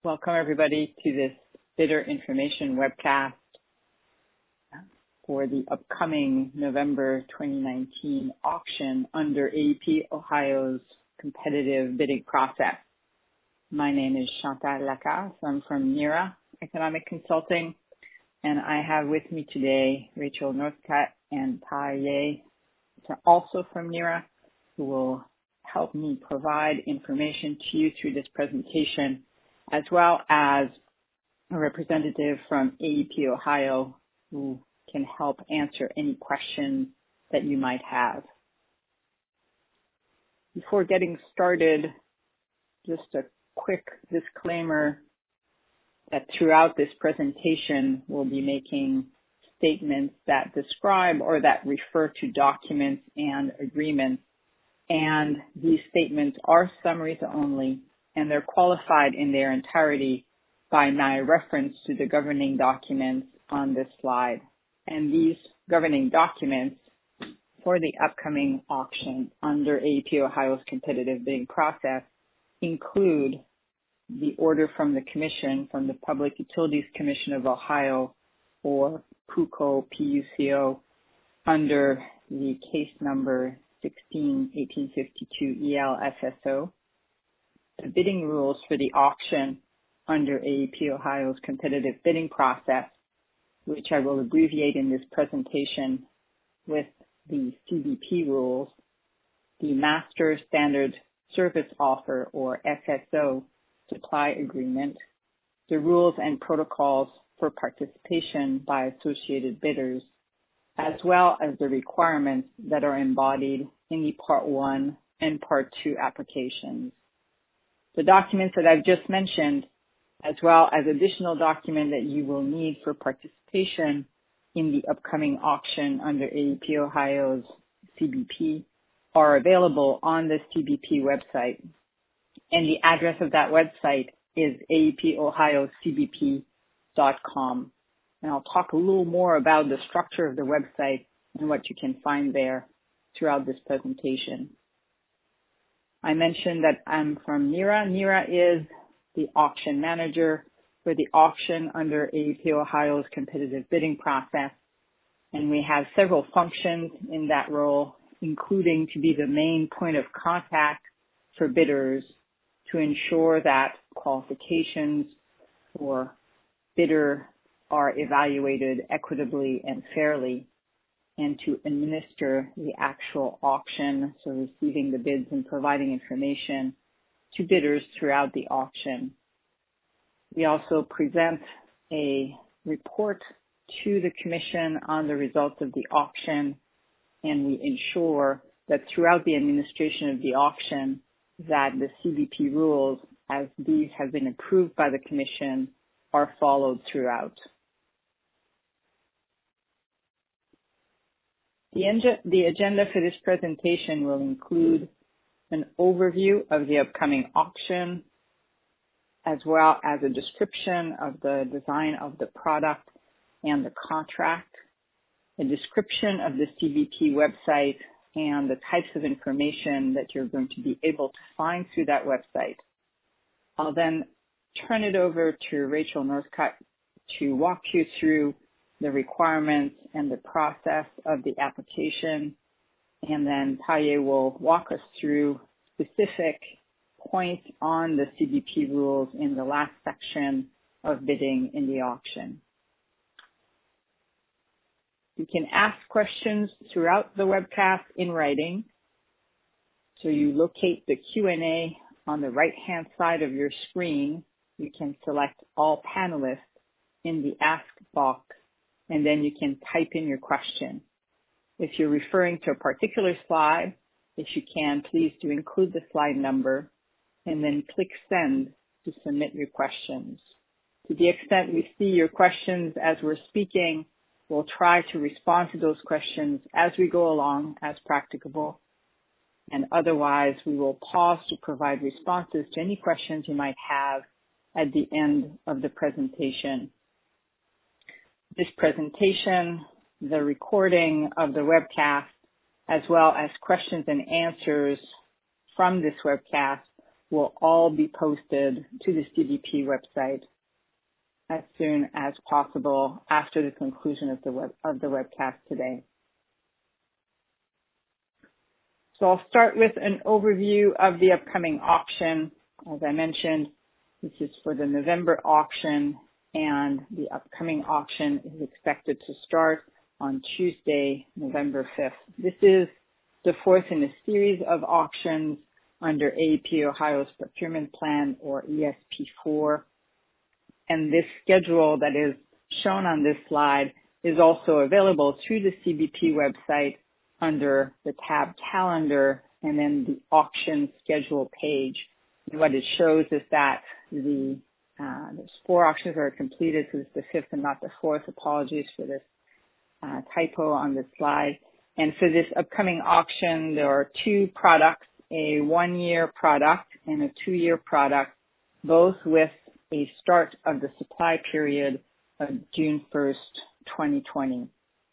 Welcome everybody to this bidder information webcast for the upcoming November 2019 auction under AEP Ohio's competitive bidding process. My name is Chantal Lacasse. I'm from NERA Economic Consulting, and I have with me today Rachel Northcutt and Tai Ye, also from NERA, who will help me provide information to you through this presentation, as well as a representative from AEP Ohio who can help answer any questions that you might have. Before getting started, just a quick disclaimer that throughout this presentation, we'll be making statements that describe or that refer to documents and agreements. And these statements are summaries only, and they're qualified in their entirety by my reference to the governing documents on this slide. And these governing documents for the upcoming auction under AEP Ohio's competitive bidding process include the order from the Commission, from the Public Utilities Commission of Ohio, or PUCO, P-U-C-O, under the case number 16-1852 EL-SSO. The bidding rules for the auction under AEP Ohio's competitive bidding process, which I will abbreviate in this presentation with the CBP rules, the Master Standard Service Offer, or SSO, supply agreement, the rules and protocols for participation by associated bidders, as well as the requirements that are embodied in the Part 1 and Part 2 applications. The documents that I've just mentioned, as well as additional documents that you will need for participation in the upcoming auction under AEP Ohio's CBP, are available on the CBP website. And the address of that website is aepohiocbp.com. And I'll talk a little more about the structure of the website and what you can find there throughout this presentation. I mentioned that I'm from NERA. NERA is the auction manager for the auction under AEP Ohio's competitive bidding process. And we have several functions in that role, including to be the main point of contact for bidders to ensure that qualifications for bidder are evaluated equitably and fairly, and to administer the actual auction, so receiving the bids and providing information to bidders throughout the auction. We also present a report to the Commission on the results of the auction, and we ensure that throughout the administration of the auction that the CBP rules, as these have been approved by the Commission, are followed throughout. The agenda for this presentation will include an overview of the upcoming auction, as well as a description of the design of the product and the contract, a description of the CBP website and the types of information that you're going to be able to find through that website. I'll then turn it over to Rachel Northcutt to walk you through the requirements and the process of the application, and then Tai Ye will walk us through specific points on the CBP rules in the last section of bidding in the auction. You can ask questions throughout the webcast in writing. So you locate the Q&A on the right-hand side of your screen. You can select all panelists in the ask box, and then you can type in your question. If you're referring to a particular slide, if you can, please do include the slide number and then click send to submit your questions. To the extent we see your questions as we're speaking, we'll try to respond to those questions as we go along as practicable. And otherwise, we will pause to provide responses to any questions you might have at the end of the presentation. This presentation, the recording of the webcast, as well as questions and answers from this webcast will all be posted to the CBP website as soon as possible after the conclusion of the webcast today. So I'll start with an overview of the upcoming auction. As I mentioned, this is for the November auction, and the upcoming auction is expected to start on Tuesday, November 5th. This is the fourth in a series of auctions under AEP Ohio's procurement plan, or ESP4. And this schedule that is shown on this slide is also available through the CBP website under the tab Calendar and then the auction schedule page. And what it shows is that there's 4 auctions that are completed, so it's the 5th and not the 4th. Apologies for this typo on this slide. And for this upcoming auction, there are 2 products, a 1-year product and a 2-year product, both with a start of the supply period of June 1st, 2020.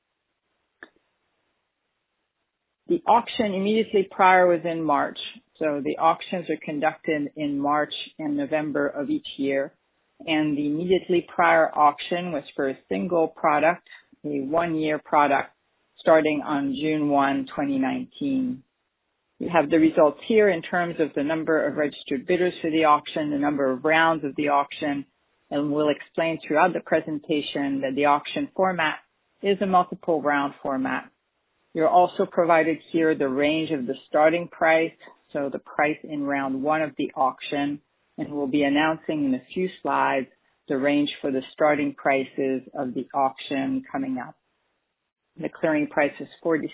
The auction immediately prior was in March. So the auctions are conducted in March and November of each year. And the immediately prior auction was for a single product, a 1-year product, starting on June 1, 2019. You have the results here in terms of the number of registered bidders for the auction, the number of rounds of the auction, and we'll explain throughout the presentation that the auction format is a multiple round format. You're also provided here the range of the starting price, so the price in round 1 of the auction, and we'll be announcing in a few slides the range for the starting prices of the auction coming up. The clearing price is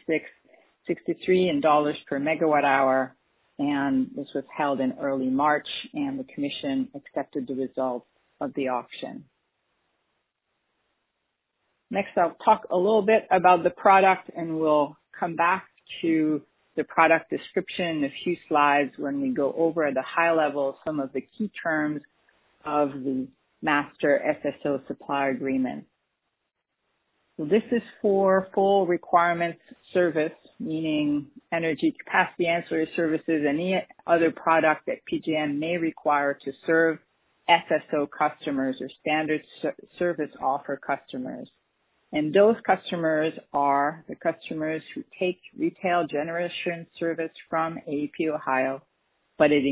$46.63 per megawatt hour, and this was held in early March, and the Commission accepted the results of the auction. Next, I'll talk a little bit about the product, and we'll come back to the product description in a few slides when we go over at the high level some of the key terms of the Master SSO Supply Agreement. So this is for full requirements service, meaning energy capacity ancillary services, any other product that PJM may require to serve SSO customers or standard service offer customers. And those customers are the customers who take retail generation service from AEP Ohio, but it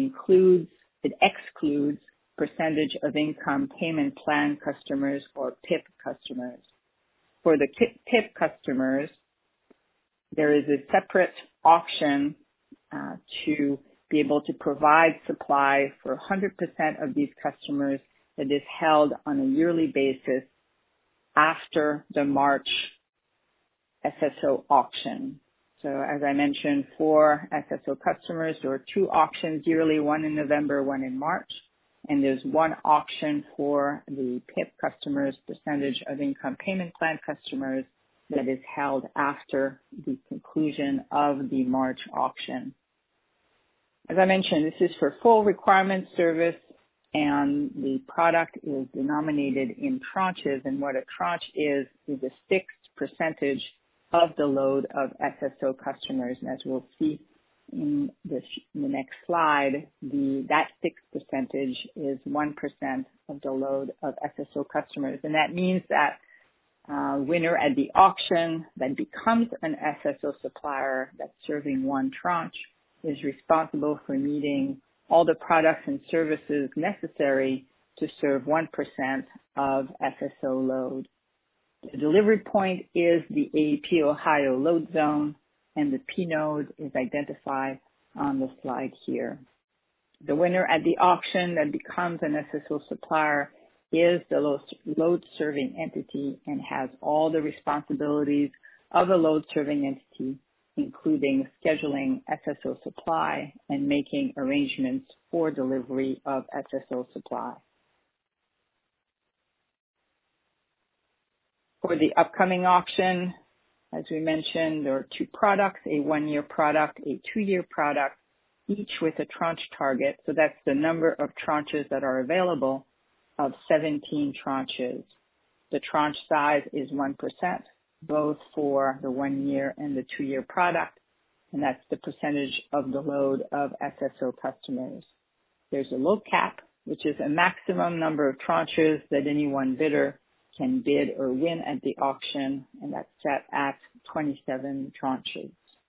excludes percentage of income payment plan customers or PIP customers. For the PIP customers, there is a separate auction to be able to provide supply for 100% of these customers that is held on a yearly basis after the March SSO auction. So as I mentioned, for SSO customers, there are 2 auctions yearly, one in November, one in March. And there's 1 auction for the PIP customers, percentage of income payment plan customers, that is held after the conclusion of the March auction. As I mentioned, this is for full requirement service, and the product is denominated in tranches. And what a tranche is a fixed percentage of the load of SSO customers. And as we'll see in the next slide, that fixed percentage is 1% of the load of SSO customers. And that means that winner at the auction that becomes an SSO supplier that's serving 1 tranche is responsible for meeting all the products and services necessary to serve 1% of SSO load. The delivery point is the AEP Ohio load zone, and the P node is identified on the slide here. The winner at the auction that becomes an SSO supplier is the load serving entity and has all the responsibilities of a load serving entity, including scheduling SSO supply and making arrangements for delivery of SSO supply. For the upcoming auction, as we mentioned, there are 2 products, a 1-year product, a 2-year product, each with a tranche target. So that's the number of tranches that are available of 17 tranches. The tranche size is 1%, both for the 1-year and the 2-year product, and that's the percentage of the load of SSO customers. There's a low cap, which is a maximum number of tranches that any one bidder can bid or win at the auction, and that's set at 27 tranches.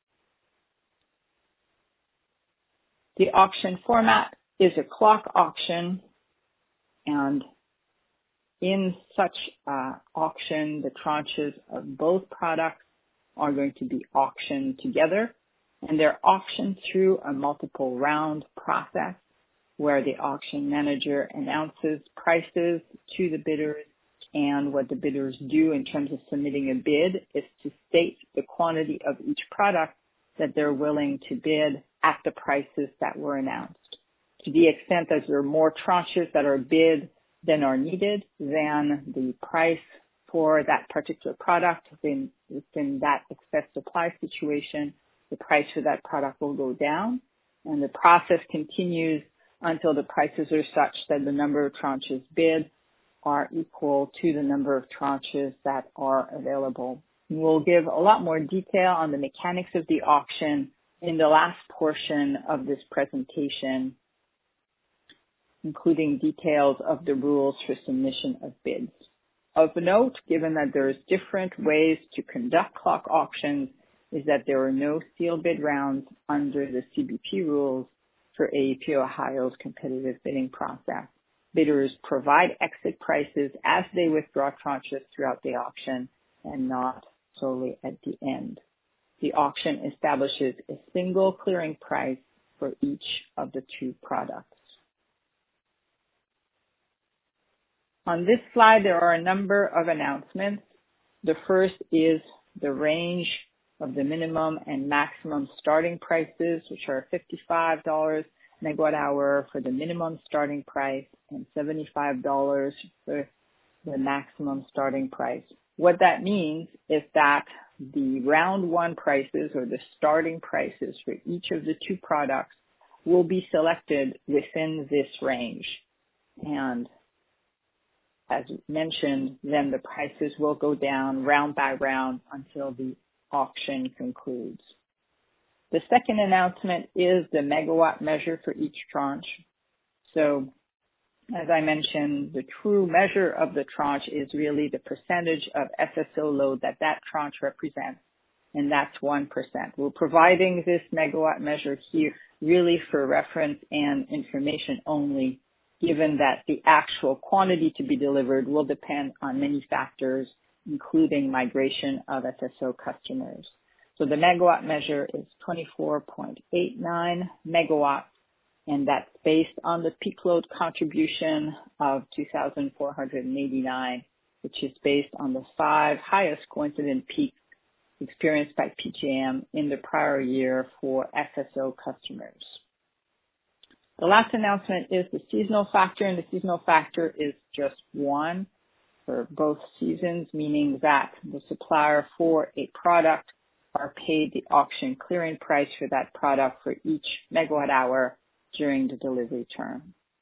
The auction format is a clock auction, and in such auction, the tranches of both products are going to be auctioned together, and they're auctioned through a multiple round process where the auction manager announces prices to the bidders, and what the bidders do in terms of submitting a bid is to state the quantity of each product that they're willing to bid at the prices that were announced. To the extent that there are more tranches that are bid than are needed, then the price for that particular product within that excess supply situation, the price for that product will go down, and the process continues until the prices are such that the number of tranches bid are equal to the number of tranches that are available. We'll give a lot more detail on the mechanics of the auction in the last portion of this presentation, including details of the rules for submission of bids. Of note, given that there's different ways to conduct clock auctions, is that there are no sealed bid rounds under the CBP rules for AEP Ohio's competitive bidding process. Bidders provide exit prices as they withdraw tranches throughout the auction and not solely at the end. The auction establishes a single clearing price for each of the two products. On this slide, there are a number of announcements. The first is the range of the minimum and maximum starting prices, which are $55 megawatt hour for the minimum starting price and $75 for the maximum starting price. What that means is that the round one prices, or the starting prices for each of the two products, will be selected within this range. And as mentioned, then the prices will go down round by round until the auction concludes. The second announcement is the megawatt measure for each tranche. So, as I mentioned, the true measure of the tranche is really the percentage of SSO load that tranche represents, and that's 1%. We're providing this megawatt measure here really for reference and information only, given that the actual quantity to be delivered will depend on many factors, including migration of SSO customers. So the megawatt measure is 24.89 megawatts, and that's based on the peak load contribution of 2,489, which is based on the 5 highest coincident peaks experienced by PJM in the prior year for SSO customers. The last announcement is the seasonal factor, and the seasonal factor is just 1 for both seasons, meaning that the supplier for a product are paid the auction clearing price for that product for each megawatt hour during the delivery term.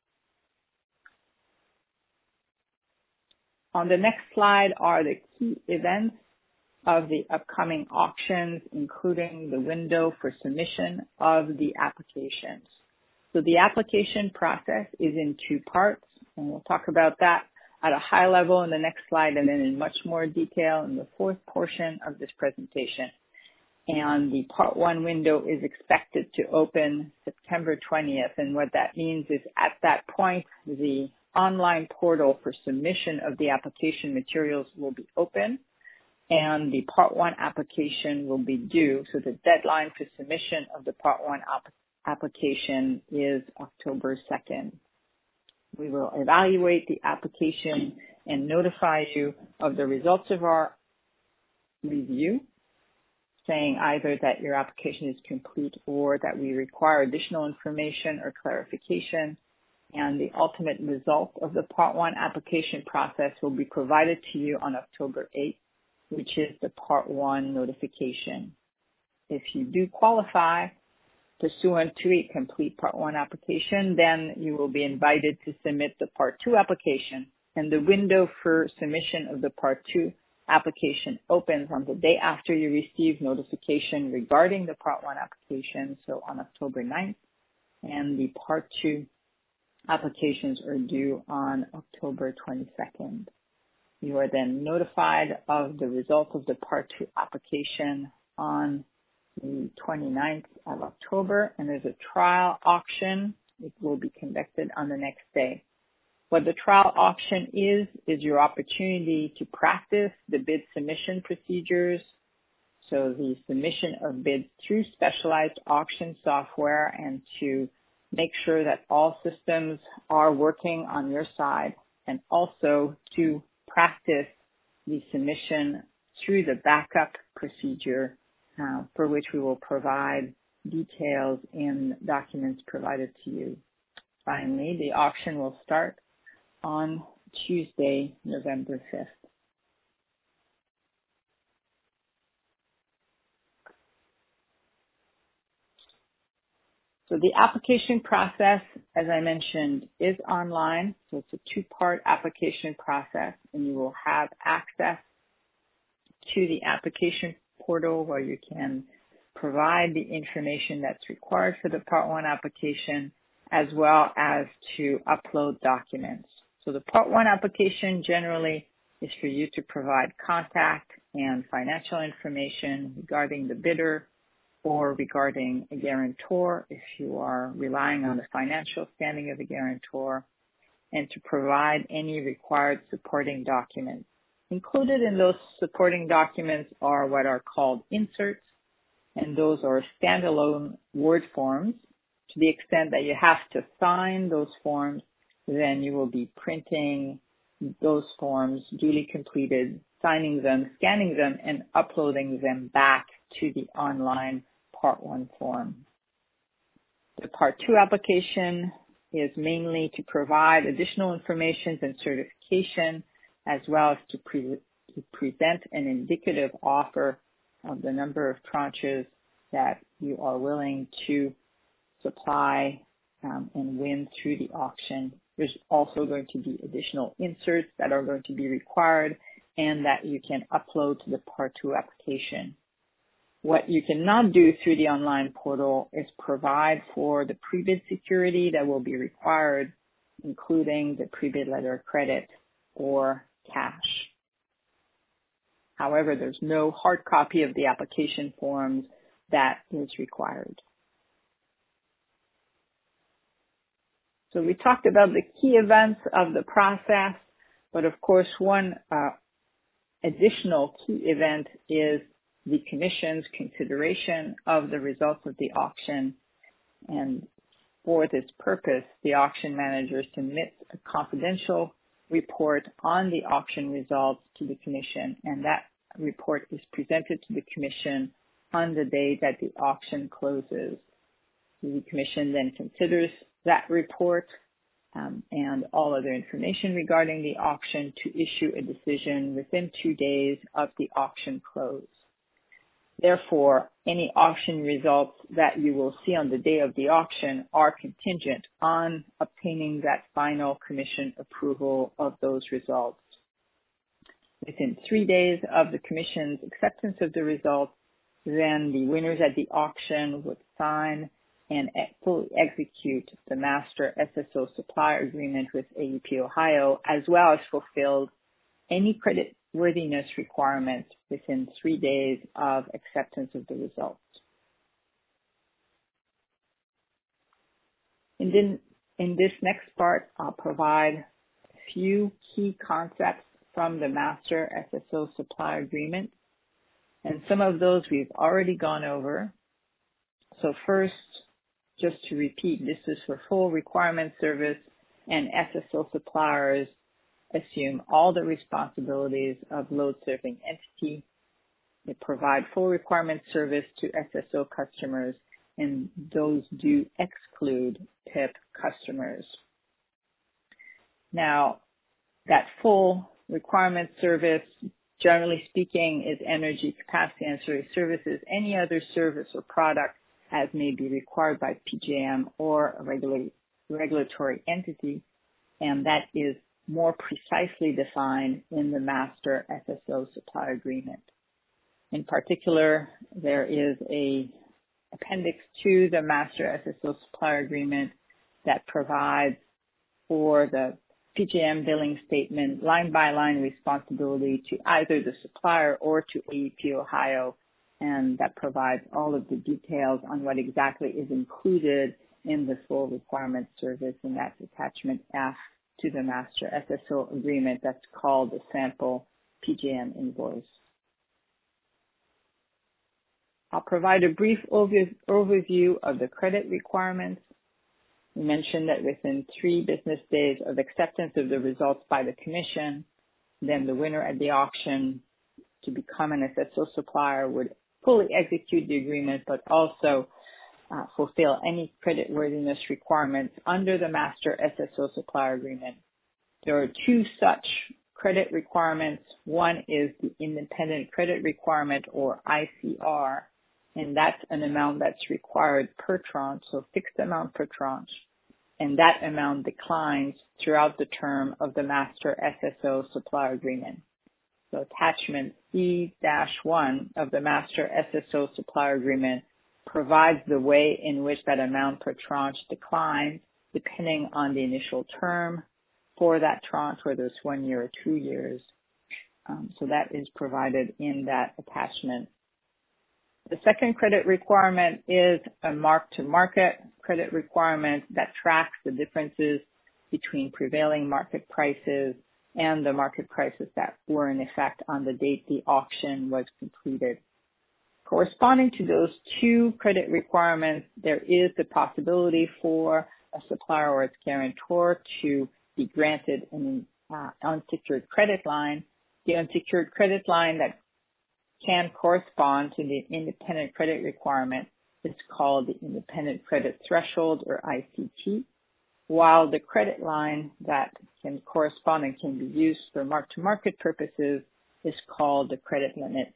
On the next slide are the key events of the upcoming auctions, including the window for submission of the applications. So the application process is in 2 parts, and we'll talk about that at a high level in the next slide and then in much more detail in the 4th portion of this presentation. And the part 1 window is expected to open September 20th. And what that means is at that point, the online portal for submission of the application materials will be open, and the part 1 application will be due. So the deadline for submission of the part 1 application is October 2nd. We will evaluate the application and notify you of the results of our review, saying either that your application is complete or that we require additional information or clarification. And the ultimate result of the Part 1 application process will be provided to you on October 8th, which is the Part 1 notification. If you do qualify pursuant to a complete Part 1 application, then you will be invited to submit the Part 2 application. And the window for submission of the Part 2 application opens on the day after you receive notification regarding the Part 1 application, so on October 9th. And the Part 2 Applications are due on October 22nd. You are then notified of the results of the Part 2 application on the 29th of October, and there's a trial auction. It will be conducted on the next day. What the trial auction is your opportunity to practice the bid submission procedures. So the submission of bids through specialized auction software, and to make sure that all systems are working on your side, and also to practice the submission through the backup procedure, for which we will provide details in documents provided to you. Finally, the auction will start on Tuesday, November 5th. So the application process, as I mentioned, is online. So it's a two-part application process, and you will have access to the application portal where you can provide the information that's required for the Part 1 application, as well as to upload documents. So the Part 1 application generally is for you to provide contact and financial information regarding the bidder, or regarding a guarantor if you are relying on the financial standing of a guarantor, and to provide any required supporting documents. Included in those supporting documents are what are called inserts, and those are standalone Word forms. To the extent that you have to sign those forms, then you will be printing those forms duly completed, signing them, scanning them, and uploading them back to the online Part 1 form. The Part 2 application is mainly to provide additional information and certification, as well as to present an indicative offer of the number of tranches that you are willing to supply and win through the auction. There's also going to be additional inserts that are going to be required and that you can upload to the Part 2 application. What you cannot do through the online portal is provide for the pre-bid security that will be required, including the pre-bid letter of credit or cash. However, there's no hard copy of the application forms that is required. So we talked about the key events of the process, but of course one additional key event is the Commission's consideration of the results of the auction. And for this purpose, the auction manager submits a confidential report on the auction results to the Commission, and that report is presented to the Commission on the day that the auction closes. The Commission then considers that report and all other information regarding the auction to issue a decision within 2 days of the auction close. Therefore, any auction results that you will see on the day of the auction are contingent on obtaining that final Commission approval of those results. Within 3 days of the Commission's acceptance of the results, then the winners at the auction would sign and fully execute the master SSO supplier agreement with AEP Ohio, as well as fulfill any creditworthiness requirements within 3 days of acceptance of the results. And then in this next part, I'll provide a few key concepts from the master SSO supply agreement. And some of those we've already gone over. So first, just to repeat, this is for full requirement service, and SSO suppliers assume all the responsibilities of load serving entity. They provide full requirement service to SSO customers, and those do exclude PIP customers. Now, that full requirement service, generally speaking, is energy capacity ancillary services, any other service or product as may be required by PJM or a regulatory entity, and that is more precisely defined in the master SSO supply agreement. In particular, there is a appendix to the master SSO supply agreement that provides for the PJM billing statement line-by-line responsibility to either the supplier or to AEP Ohio, and that provides all of the details on what exactly is included in the full requirement service, and that's attachment F to the master SSO agreement that's called the sample PJM invoice. I'll provide a brief overview of the credit requirements. We mentioned that within 3 business days of acceptance of the results by the Commission, then the winner at the auction to become an SSO supplier would fully execute the agreement, but also fulfill any creditworthiness requirements under the master SSO supplier agreement. There are 2 such credit requirements. One is the independent credit requirement, or ICR, and that's an amount that's required per tranche, so fixed amount per tranche, and that amount declines throughout the term of the master SSO supplier agreement. So attachment C-1 of the master SSO supplier agreement provides the way in which that amount per tranche declines depending on the initial term for that tranche, whether it's 1 year or 2 years. So that is provided in that attachment. The second credit requirement is a mark-to-market credit requirement that tracks the differences between prevailing market prices and the market prices that were in effect on the date the auction was completed. Corresponding to those 2 credit requirements, there is the possibility for a supplier or its guarantor to be granted an unsecured credit line. The unsecured credit line that can correspond to the independent credit requirement is called the independent credit threshold, or ICT, while the credit line that can correspond and can be used for mark-to-market purposes is called the credit limit.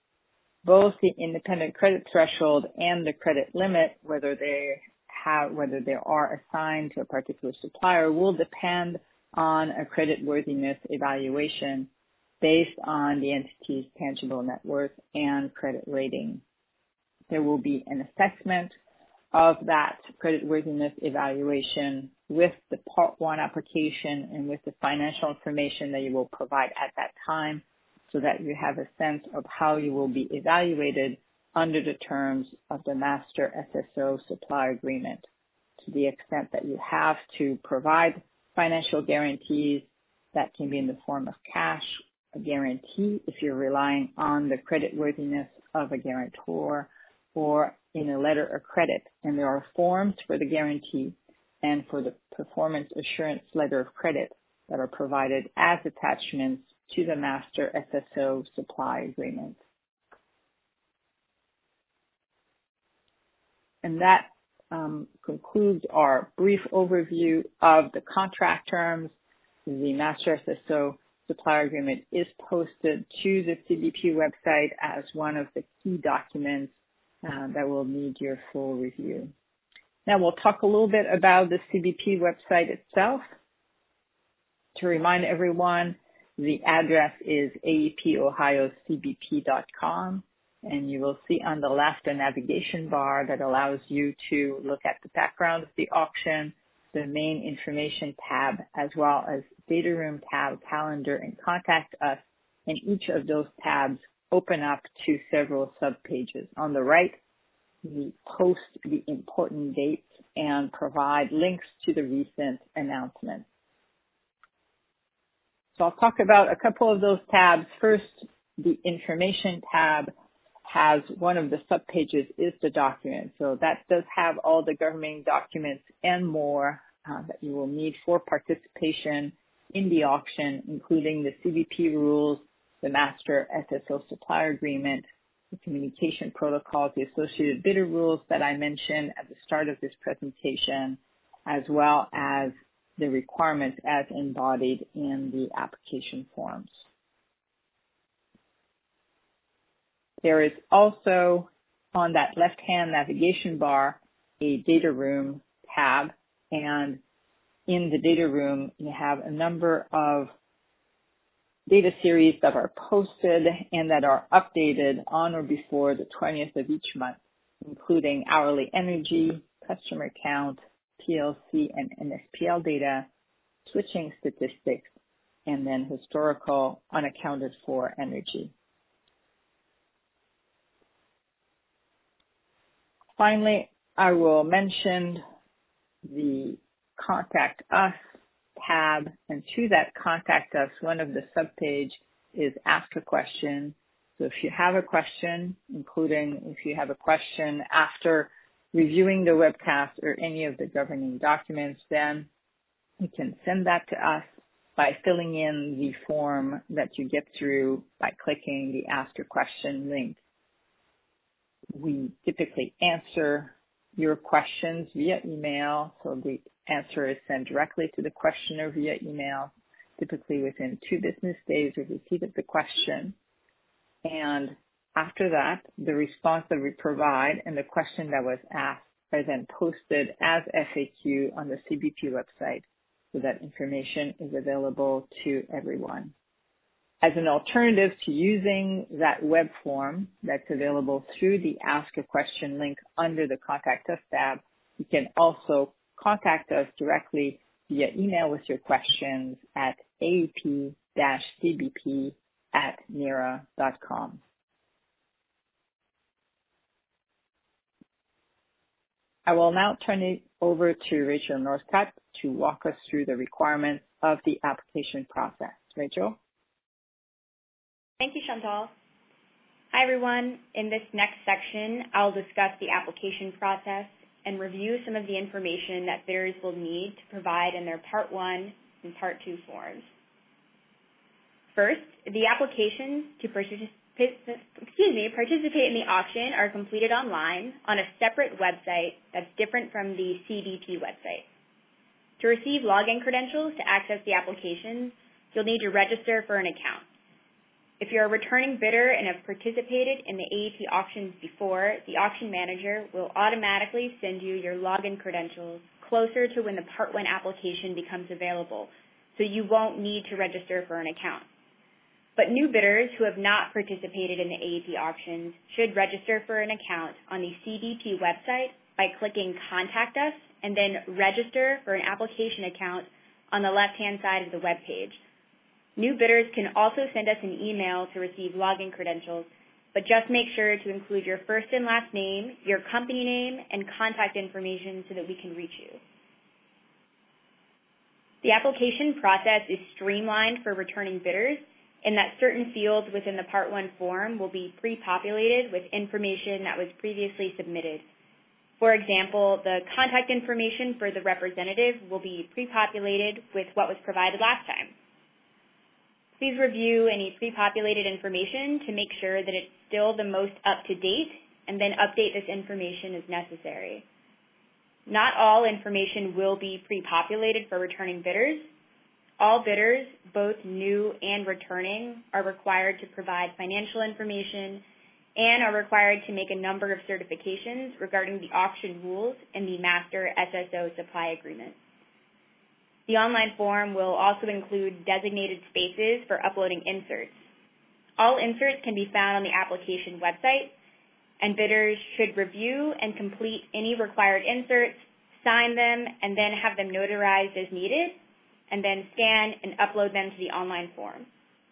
Both the independent credit threshold and the credit limit, whether they are assigned to a particular supplier, will depend on a creditworthiness evaluation based on the entity's tangible net worth and credit rating. There will be an assessment of that creditworthiness evaluation with the Part 1 application and with the financial information that you will provide at that time, so that you have a sense of how you will be evaluated under the terms of the master SSO supply agreement. To the extent that you have to provide financial guarantees, that can be in the form of cash, a guarantee if you're relying on the creditworthiness of a guarantor, or in a letter of credit. And there are forms for the guarantee and for the performance assurance letter of credit that are provided as attachments to the master SSO supply agreement. And that concludes our brief overview of the contract terms. The master SSO supplier agreement is posted to the CBP website as one of the key documents that will need your full review. Now we'll talk a little bit about the CBP website itself. To remind everyone, the address is aepohiocbp.com, and you will see on the left a navigation bar that allows you to look at the background of the auction, the main information tab, as well as data room tab, calendar, and contact us. And each of those tabs open up to several subpages. On the right, we post the important dates and provide links to the recent announcements. So I'll talk about a couple of those tabs. First, the information tab has one of the subpages is the document. So that does have all the governing documents and more that you will need for participation in the auction, including the CBP rules, the master SSO supplier agreement, the communication protocols, the associated bidder rules that I mentioned at the start of this presentation, as well as the requirements as embodied in the application forms. There is also on that left-hand navigation bar a data room tab, and in the data room you have a number of data series that are posted and that are updated on or before the 20th of each month, including hourly energy, customer count, PLC and NSPL data, switching statistics, and then historical unaccounted for energy. Finally, I will mention the Contact Us tab, and to that Contact Us, one of the subpage is Ask a Question. So if you have a question, including if you have a question after reviewing the webcast or any of the governing documents, then you can send that to us by filling in the form that you get through by clicking the Ask a Question link. We typically answer your questions via email, so the answer is sent directly to the questioner via email, typically within 2 business days of receipt of the question. And after that, the response that we provide and the question that was asked are then posted as FAQ on the CBP website, so that information is available to everyone. As an alternative to using that web form that's available through the Ask a Question link under the Contact Us tab, you can also contact us directly via email with your questions at aep-cbp@nera.com. I will now turn it over to Rachel Northcutt to walk us through the requirements of the application process. Rachel? Thank you, Chantal. Hi, everyone. In this next section, I'll discuss the application process and review some of the information that bidders will need to provide in their Part 1 and Part 2 forms. First, the applications to participate in the auction are completed online on a separate website that's different from the CBP website. To receive login credentials to access the applications, you'll need to register for an account. If you're a returning bidder and have participated in the AEP auctions before, the auction manager will automatically send you your login credentials closer to when the Part 1 application becomes available, so you won't need to register for an account. But new bidders who have not participated in the AEP auctions should register for an account on the CBP website by clicking Contact Us and then Register for an application account on the left-hand side of the web page. New bidders can also send us an email to receive login credentials, but just make sure to include your first and last name, your company name, and contact information so that we can reach you. The application process is streamlined for returning bidders in that certain fields within the Part 1 form will be pre-populated with information that was previously submitted. For example, the contact information for the representative will be pre-populated with what was provided last time. Please review any pre-populated information to make sure that it's still the most up-to-date, and then update this information as necessary. Not all information will be pre-populated for returning bidders. All bidders, both new and returning, are required to provide financial information and are required to make a number of certifications regarding the auction rules in the Master SSO Supply Agreement. The online form will also include designated spaces for uploading inserts. All inserts can be found on the application website, and bidders should review and complete any required inserts, sign them, and then have them notarized as needed, and then scan and upload them to the online form.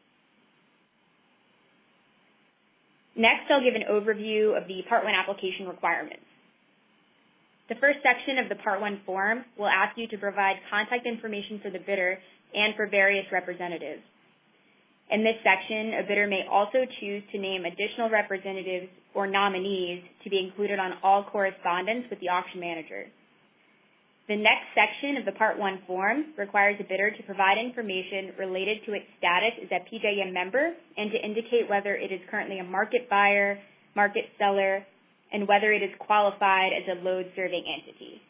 Next, I'll give an overview of the Part 1 application requirements. The first section of the Part 1 form will ask you to provide contact information for the bidder and for various representatives. In this section, a bidder may also choose to name additional representatives or nominees to be included on all correspondence with the auction manager. The next section of the Part 1 form requires a bidder to provide information related to its status as a PJM member and to indicate whether it is currently a market buyer, market seller, and whether it is qualified as a load-serving entity.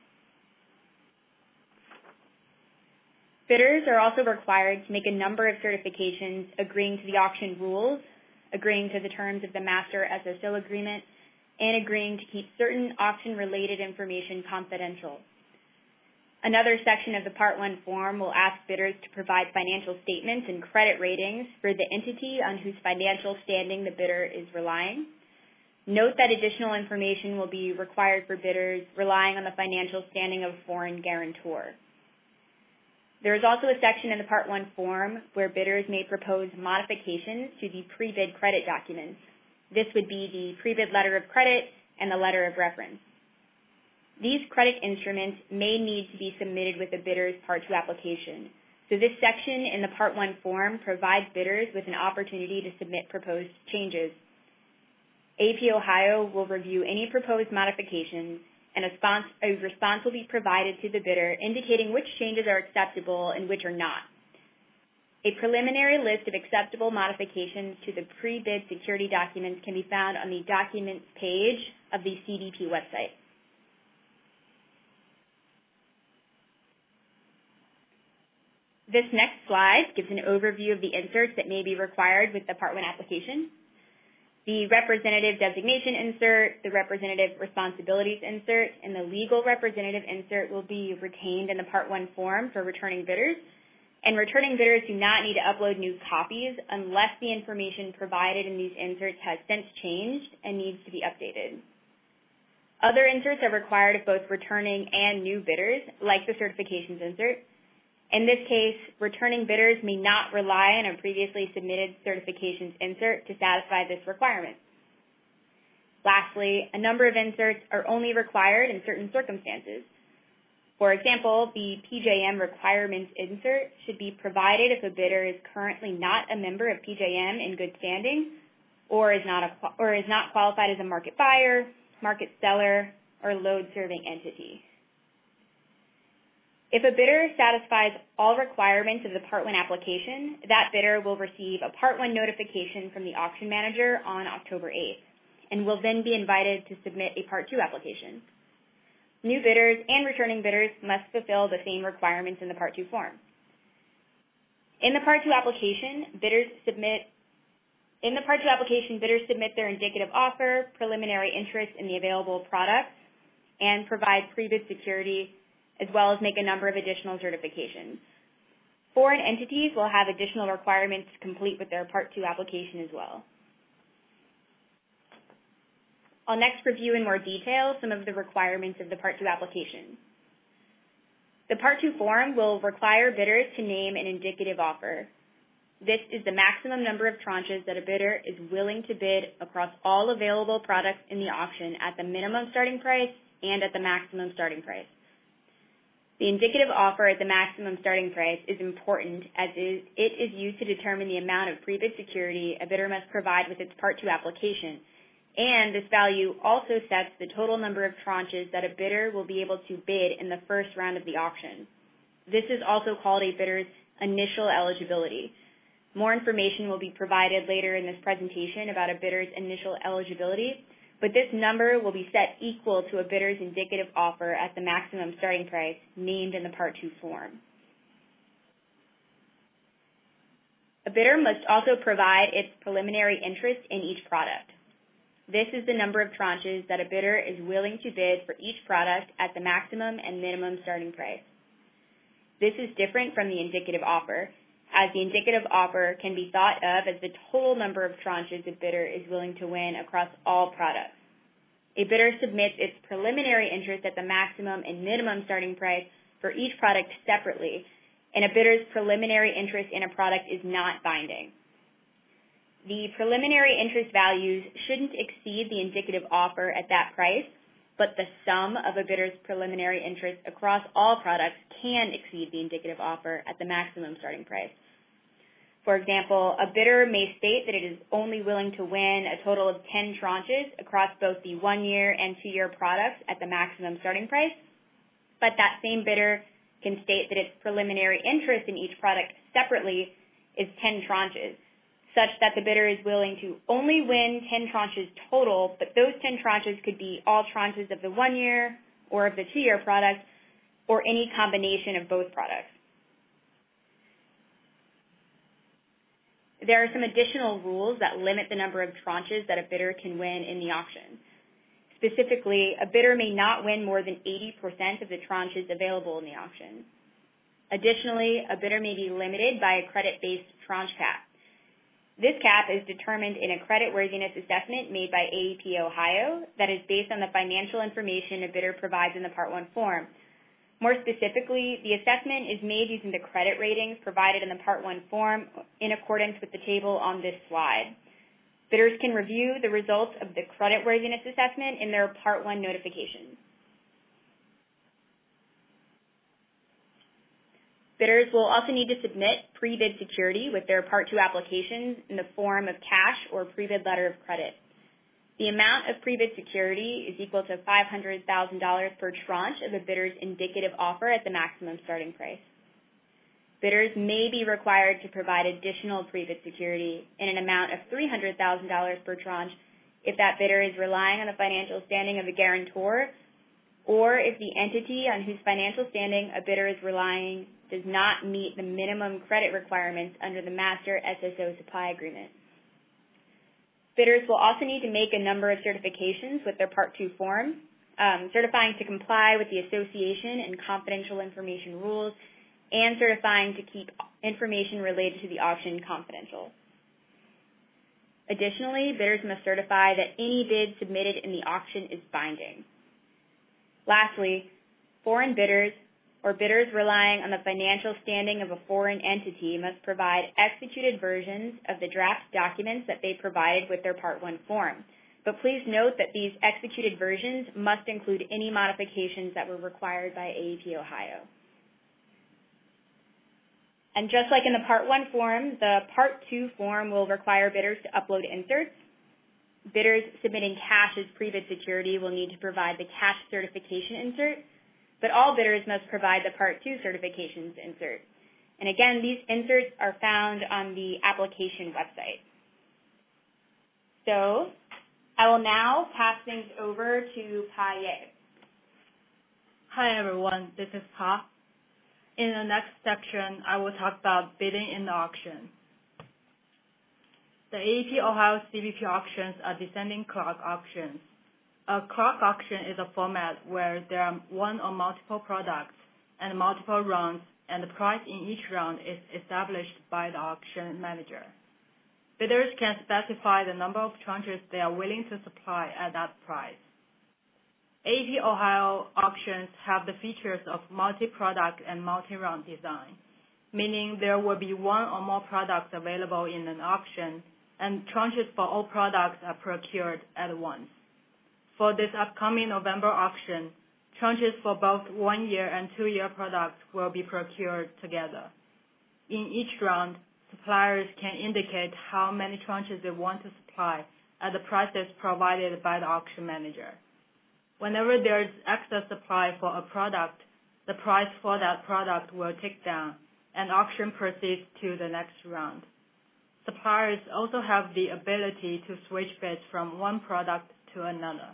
Bidders are also required to make a number of certifications agreeing to the auction rules, agreeing to the terms of the Master SSO Agreement, and agreeing to keep certain auction-related information confidential. Another section of the Part 1 form will ask bidders to provide financial statements and credit ratings for the entity on whose financial standing the bidder is relying. Note that additional information will be required for bidders relying on the financial standing of a foreign guarantor. There is also a section in the Part 1 form where bidders may propose modifications to the pre-bid credit documents. This would be the pre-bid letter of credit and the letter of reference. These credit instruments may need to be submitted with the bidder's Part 2 application. So this section in the Part 1 form provides bidders with an opportunity to submit proposed changes. AEP Ohio will review any proposed modifications, and a response will be provided to the bidder indicating which changes are acceptable and which are not. A preliminary list of acceptable modifications to the pre-bid security documents can be found on the Documents page of the CDP website. This next slide gives an overview of the inserts that may be required with the Part 1 application. The representative designation insert, the representative responsibilities insert, and the legal representative insert will be retained in the Part 1 form for returning bidders. And returning bidders do not need to upload new copies unless the information provided in these inserts has since changed and needs to be updated. Other inserts are required of both returning and new bidders, like the certifications insert. In this case, returning bidders may not rely on a previously submitted certifications insert to satisfy this requirement. Lastly, a number of inserts are only required in certain circumstances. For example, the PJM requirements insert should be provided if a bidder is currently not a member of PJM in good standing, or is not qualified as a market buyer, market seller, or load-serving entity. If a bidder satisfies all requirements of the Part 1 application, that bidder will receive a Part 1 notification from the auction manager on October 8th, and will then be invited to submit a Part 2 application. New bidders and returning bidders must fulfill the same requirements in the Part 2 form. In the Part 2 application, bidders submit their indicative offer, preliminary interest in the available products, and provide pre-bid security, as well as make a number of additional certifications. Foreign entities will have additional requirements to complete with their Part 2 application as well. I'll next review in more detail some of the requirements of the Part 2 application. The Part 2 form will require bidders to name an indicative offer. This is the maximum number of tranches that a bidder is willing to bid across all available products in the auction at the minimum starting price and at the maximum starting price. The indicative offer at the maximum starting price is important as it is used to determine the amount of pre-bid security a bidder must provide with its Part 2 application, and this value also sets the total number of tranches that a bidder will be able to bid in the first round of the auction. This is also called a bidder's initial eligibility. More information will be provided later in this presentation about a bidder's initial eligibility, but this number will be set equal to a bidder's indicative offer at the maximum starting price named in the Part 2 form. A bidder must also provide its preliminary interest in each product. This is the number of tranches that a bidder is willing to bid for each product at the maximum and minimum starting price. This is different from the indicative offer, as the indicative offer can be thought of as the total number of tranches a bidder is willing to win across all products. A bidder submits its preliminary interest at the maximum and minimum starting price for each product separately, and a bidder's preliminary interest in a product is not binding. The preliminary interest values shouldn't exceed the indicative offer at that price, but the sum of a bidder's preliminary interest across all products can exceed the indicative offer at the maximum starting price. For example, a bidder may state that it is only willing to win a total of 10 tranches across both the 1-year and 2-year products at the maximum starting price, but that same bidder can state that its preliminary interest in each product separately is 10 tranches, such that the bidder is willing to only win 10 tranches total, but those 10 tranches could be all tranches of the 1-year or of the 2-year product, or any combination of both products. There are some additional rules that limit the number of tranches that a bidder can win in the auction. Specifically, a bidder may not win more than 80% of the tranches available in the auction. Additionally, a bidder may be limited by a credit-based tranche cap. This cap is determined in a creditworthiness assessment made by AEP Ohio that is based on the financial information a bidder provides in the Part 1 form. More specifically, the assessment is made using the credit ratings provided in the Part 1 form in accordance with the table on this slide. Bidders can review the results of the creditworthiness assessment in their Part 1 notification. Bidders will also need to submit pre-bid security with their Part 2 applications in the form of cash or pre-bid letter of credit. The amount of pre-bid security is equal to $500,000 per tranche of a bidder's indicative offer at the maximum starting price. Bidders may be required to provide additional pre-bid security in an amount of $300,000 per tranche if that bidder is relying on the financial standing of a guarantor, or if the entity on whose financial standing a bidder is relying does not meet the minimum credit requirements under the Master SSO Supply Agreement. Bidders will also need to make a number of certifications with their Part 2 form, certifying to comply with the association and confidential information rules, and certifying to keep information related to the auction confidential. Additionally, bidders must certify that any bid submitted in the auction is binding. Lastly, foreign bidders or bidders relying on the financial standing of a foreign entity must provide executed versions of the draft documents that they provided with their Part 1 form. But please note that these executed versions must include any modifications that were required by AEP Ohio. And just like in the Part 1 form, the Part 2 form will require bidders to upload inserts. Bidders submitting cash as pre-bid security will need to provide the cash certification insert, but all bidders must provide the Part 2 certifications insert. And again, these inserts are found on the application website. So I will now pass things over to Pa Ye. Hi everyone, this is Pa. In the next section, I will talk about bidding in the auction. The AEP Ohio CBP auctions are descending clock auctions. A clock auction is a format where there are one or multiple products and multiple rounds, and the price in each round is established by the auction manager. Bidders can specify the number of tranches they are willing to supply at that price. AEP Ohio auctions have the features of multi-product and multi-round design, meaning there will be one or more products available in an auction, and tranches for all products are procured at once. For this upcoming November auction, tranches for both 1-year and 2-year products will be procured together. In each round, suppliers can indicate how many tranches they want to supply at the prices provided by the auction manager. Whenever there is excess supply for a product, the price for that product will tick down, and auction proceeds to the next round. Suppliers also have the ability to switch bids from one product to another.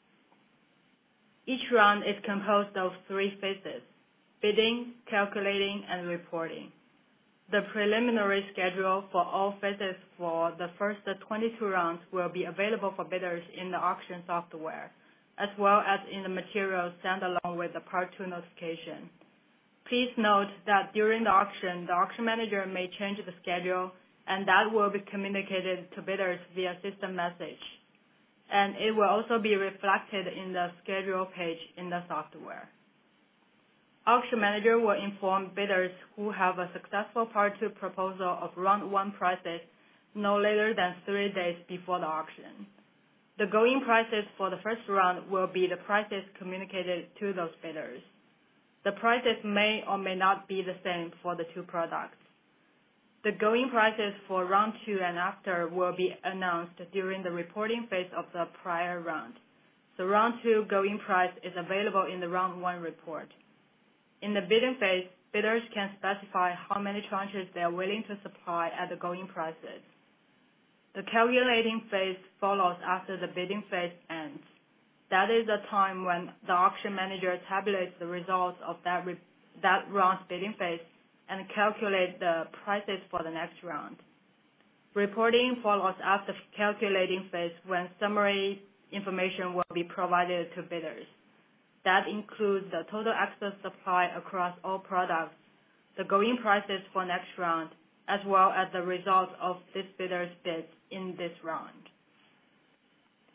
Each round is composed of 3 phases: bidding, calculating, and reporting. The preliminary schedule for all phases for the first 22 rounds will be available for bidders in the auction software, as well as in the materials sent along with the Part 2 notification. Please note that during the auction manager may change the schedule, and that will be communicated to bidders via system message. And it will also be reflected in the schedule page in the software. Auction manager will inform bidders who have a successful Part 2 proposal of round 1 prices no later than 3 days before the auction. The going prices for the first round will be the prices communicated to those bidders. The prices may or may not be the same for the 2 products. The going prices for round 2 and after will be announced during the reporting phase of the prior round. The round 2 going price is available in the round 1 report. In the bidding phase, bidders can specify how many tranches they are willing to supply at the going prices. The calculating phase follows after the bidding phase ends. That is the time when the auction manager tabulates the results of that round's bidding phase and calculate the prices for the next round. Reporting follows after calculating phase when summary information will be provided to bidders. That includes the total excess supply across all products, the going prices for next round, as well as the results of this bidder's bids in this round.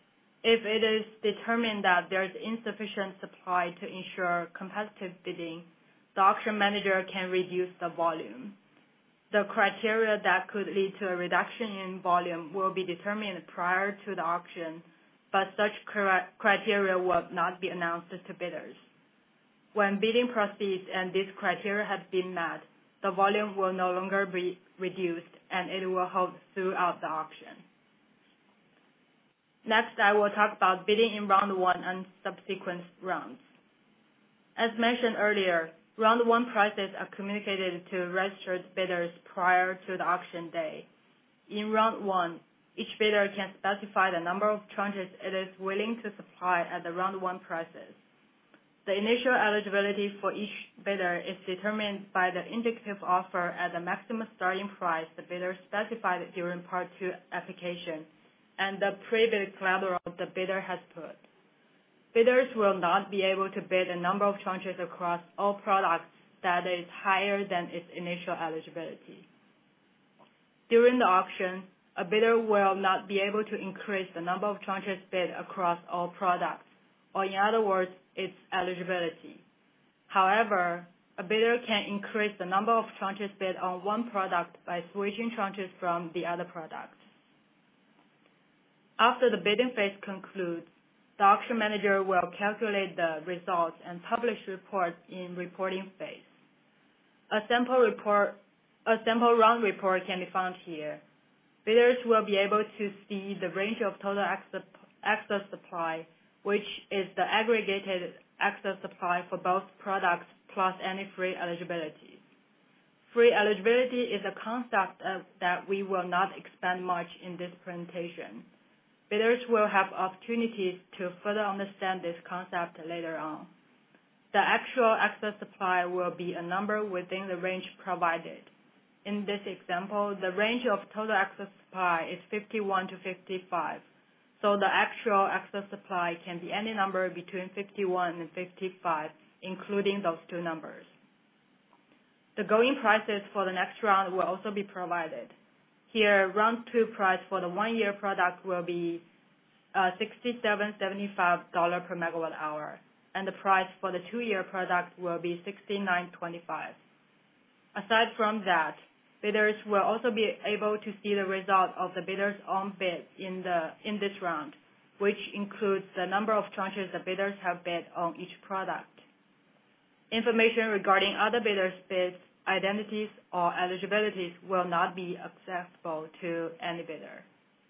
If it is determined that there is insufficient supply to ensure competitive bidding, the auction manager can reduce the volume. The criteria that could lead to a reduction in volume will be determined prior to the auction, but such criteria will not be announced to bidders. When bidding proceeds and these criteria have been met, the volume will no longer be reduced and it will hold throughout the auction. Next, I will talk about bidding in round 1 and subsequent rounds. As mentioned earlier, round 1 prices are communicated to registered bidders prior to the auction day. In round 1, each bidder can specify the number of tranches it is willing to supply at the round 1 prices. The initial eligibility for each bidder is determined by the indicative offer at the maximum starting price the bidder specified during Part 2 application and the pre-bid collateral the bidder has put. Bidders will not be able to bid a number of tranches across all products that is higher than its initial eligibility. During the auction, a bidder will not be able to increase the number of tranches bid across all products, or in other words, its eligibility. However, a bidder can increase the number of tranches bid on one product by switching tranches from the other products. After the bidding phase concludes, the auction manager will calculate the results and publish reports in reporting phase. A sample round report can be found here. Bidders will be able to see the range of total excess supply, which is the aggregated excess supply for both products plus any free eligibility. Free eligibility is a concept that we will not expand much in this presentation. Bidders will have opportunities to further understand this concept later on. The actual excess supply will be a number within the range provided. In this example, the range of total excess supply is 51 to 55. So the actual excess supply can be any number between 51 and 55, including those two numbers. The going prices for the next round will also be provided. Here, round 2 price for the 1-year product will be $67.75 per megawatt hour, and the price for the 2-year product will be $69.25. Aside from that, bidders will also be able to see the result of the bidder's own bid in this round, which includes the number of tranches the bidders have bid on each product. Information regarding other bidders' bids, identities, or eligibilities will not be accessible to any bidder.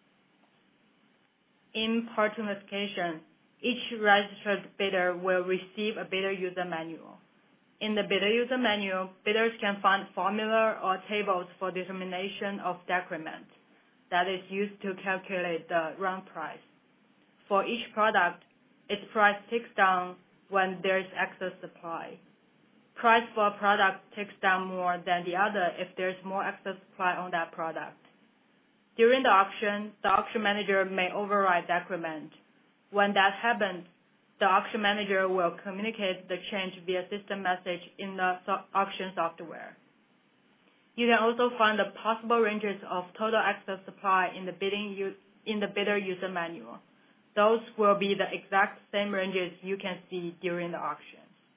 In Part 2 notification, each registered bidder will receive a bidder user manual. In the bidder user manual, bidders can find formula or tables for determination of decrement that is used to calculate the round price. For each product, its price ticks down when there is excess supply. Price for a product ticks down more than the other if there is more excess supply on that product. During the auction manager may override decrement. When that happens, the auction manager will communicate the change via system message in the auction software. You can also find the possible ranges of total excess supply in the bidder user manual. Those will be the exact same ranges you can see during the auction.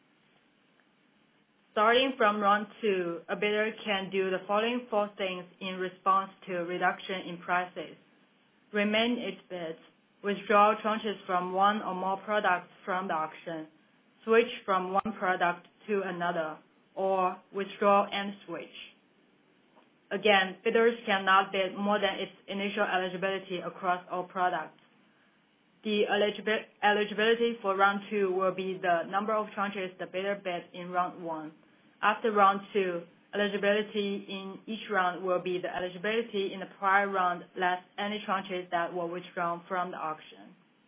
Starting from round 2, a bidder can do the following 4 things in response to reduction in prices: remain its bids, withdraw tranches from one or more products from the auction, switch from one product to another, or withdraw and switch. Again, bidders cannot bid more than its initial eligibility across all products. The eligibility for round 2 will be the number of tranches the bidder bid in round 1. After round 2, eligibility in each round will be the eligibility in the prior round less any tranches that were withdrawn from the auction.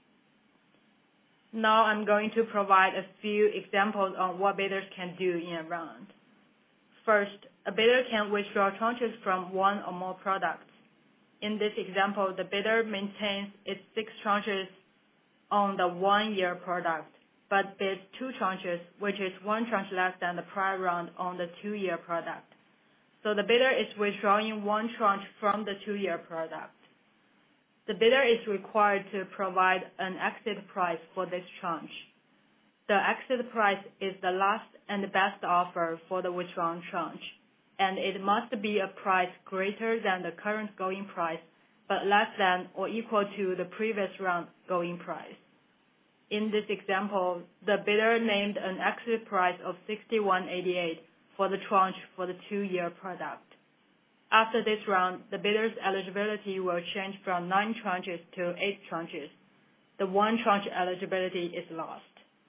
Now I'm going to provide a few examples on what bidders can do in a round. First, a bidder can withdraw tranches from one or more products. In this example, the bidder maintains its 6 tranches on the 1-year product, but bids 2 tranches, which is 1 tranche less than the prior round on the 2-year product. So the bidder is withdrawing 1 tranche from the 2-year product. the bidder is required to provide an exit price for this tranche. The exit price is the last and best offer for the withdrawn tranche, and it must be a price greater than the current going price, but less than or equal to the previous round going price. In this example, the bidder named an exit price of $61.88 for the tranche for the 2-year product. After this round, the bidder's eligibility will change from 9 tranches to 8 tranches. The 1 tranche eligibility is lost.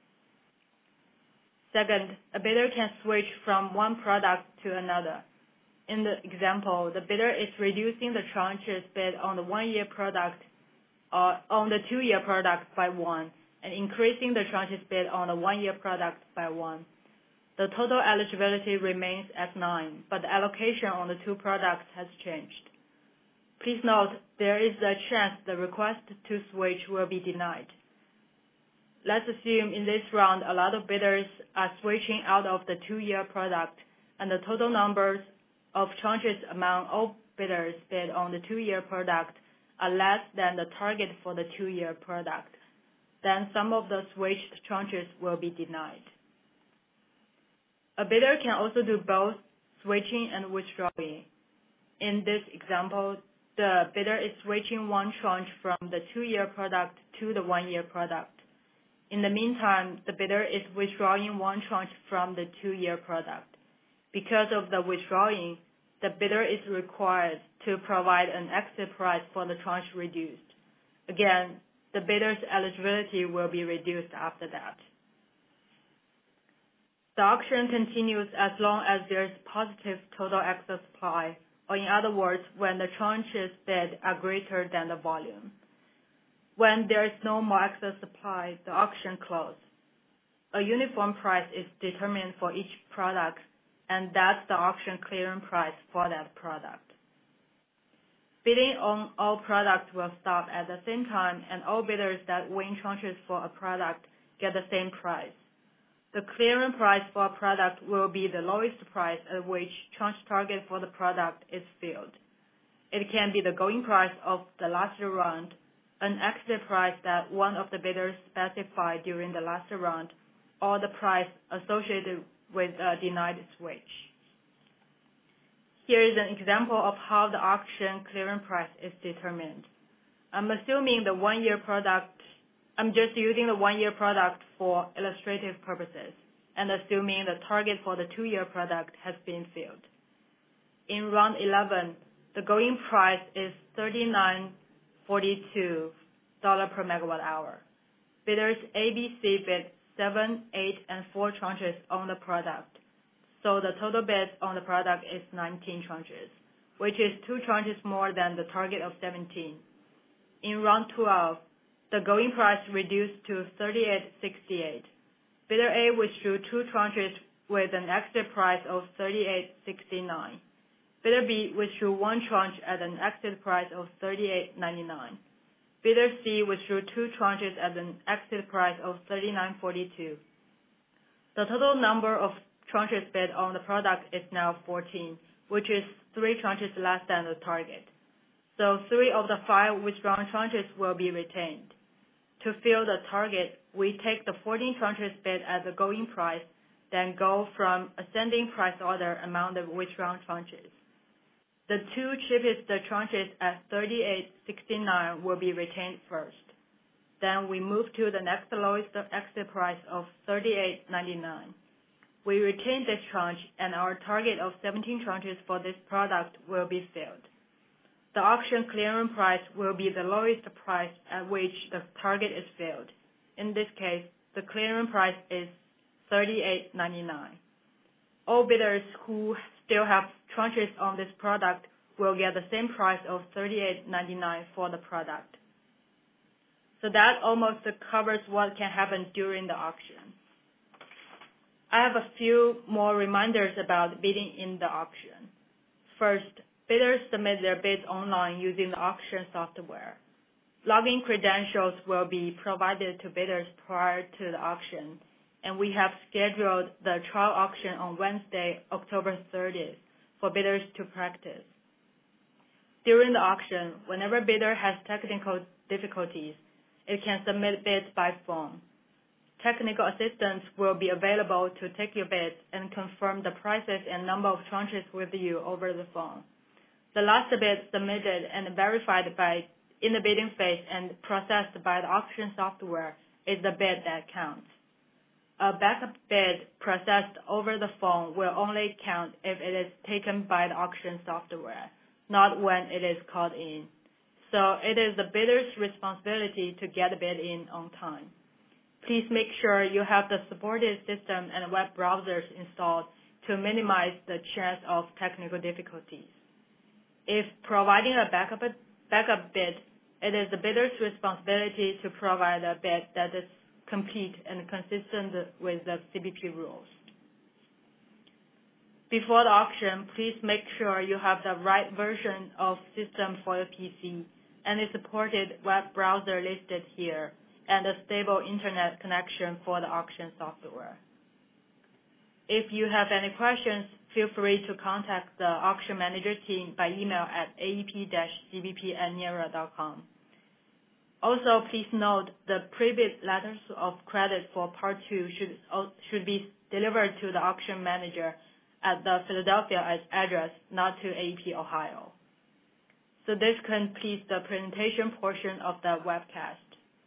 Second, a bidder can switch from one product to another. In the example, the bidder is reducing the tranches bid on the 1-year product on the 2-year product by 1 and increasing the tranches bid on the 1-year product by 1. The total eligibility remains at 9, but the allocation on the 2 products has changed. Please note, there is a chance the request to switch will be denied. Let's assume in this round a lot of bidders are switching out of the 2-year product, and the total numbers of tranches among all bidders bid on the 2-year product are less than the target for the 2-year product. Then some of the switched tranches will be denied. A bidder can also do both switching and withdrawing. In this example, the bidder is switching one tranche from the 2-year product to the 1-year product. In the meantime, the bidder is withdrawing one tranche from the 2-year product. Because of the withdrawing, the bidder is required to provide an exit price for the tranche reduced. Again, the bidder's eligibility will be reduced after that. The auction continues as long as there is positive total excess supply, or in other words, when the tranches bid are greater than the volume. When there is no more excess supply, the auction closes. A uniform price is determined for each product, and that's the auction clearing price for that product. Bidding on all products will stop at the same time, and all bidders that win tranches for a product get the same price. The clearing price for a product will be the lowest price at which tranche target for the product is filled. It can be the going price of the last round, an exit price that one of the bidders specified during the last round, or the price associated with a denied switch. Here is an example of how the auction clearing price is determined. I'm assuming the 1-year product. I'm just using the 1-year product for illustrative purposes and assuming the target for the 2-year product has been filled. In round 11, the going price is $39.42 per megawatt hour. Bidders A, B, C bid 7, 8, and 4 tranches on the product. So the total bid on the product is 19 tranches, which is 2 tranches more than the target of 17. In round 12, the going price reduced to $38.68. Bidder A withdrew 2 tranches with an exit price of $38.69. Bidder B withdrew 1 tranche at an exit price of $38.99. Bidder C withdrew 2 tranches at an exit price of $39.42. The total number of tranches bid on the product is now 14, which is 3 tranches less than the target. So 3 of the 5 withdrawn tranches will be retained. To fill the target, we take the 14 tranches bid at the going price, then go from ascending price order among the withdrawn tranches. The 2 cheapest tranches at $38.69 will be retained first. Then we move to the next lowest exit price of $38.99. We retain this tranche, and our target of 17 tranches for this product will be filled. The auction clearing price will be the lowest price at which the target is filled. In this case, the clearing price is $38.99. All bidders who still have tranches on this product will get the same price of $38.99 for the product. So that almost covers what can happen during the auction. I have a few more reminders about bidding in the auction. First, bidders submit their bids online using the auction software. Login credentials will be provided to bidders prior to the auction, and we have scheduled the trial auction on Wednesday, October 30th, for bidders to practice. During the auction, whenever bidder has technical difficulties, it can submit bids by phone. Technical assistance will be available to take your bids and confirm the prices and number of tranches with you over the phone. The last bid submitted and verified in the bidding phase and processed by the auction software is the bid that counts. A backup bid processed over the phone will only count if it is taken by the auction software, not when it is called in. So it is the bidder's responsibility to get the bid in on time. Please make sure you have the supported system and web browsers installed to minimize the chance of technical difficulties. If providing a backup bid, it is the bidder's responsibility to provide a bid that is complete and consistent with the CBP rules. Before the auction, please make sure you have the right version of system for your PC and the supported web browser listed here, and a stable internet connection for the auction software. If you have any questions, feel free to contact the auction manager team by email at aep-cbp@nera.com. Also, please note the pre-bid letters of credit for Part 2 should be delivered to the auction manager at the Philadelphia address, not to AEP Ohio. So this completes the presentation portion of the webcast.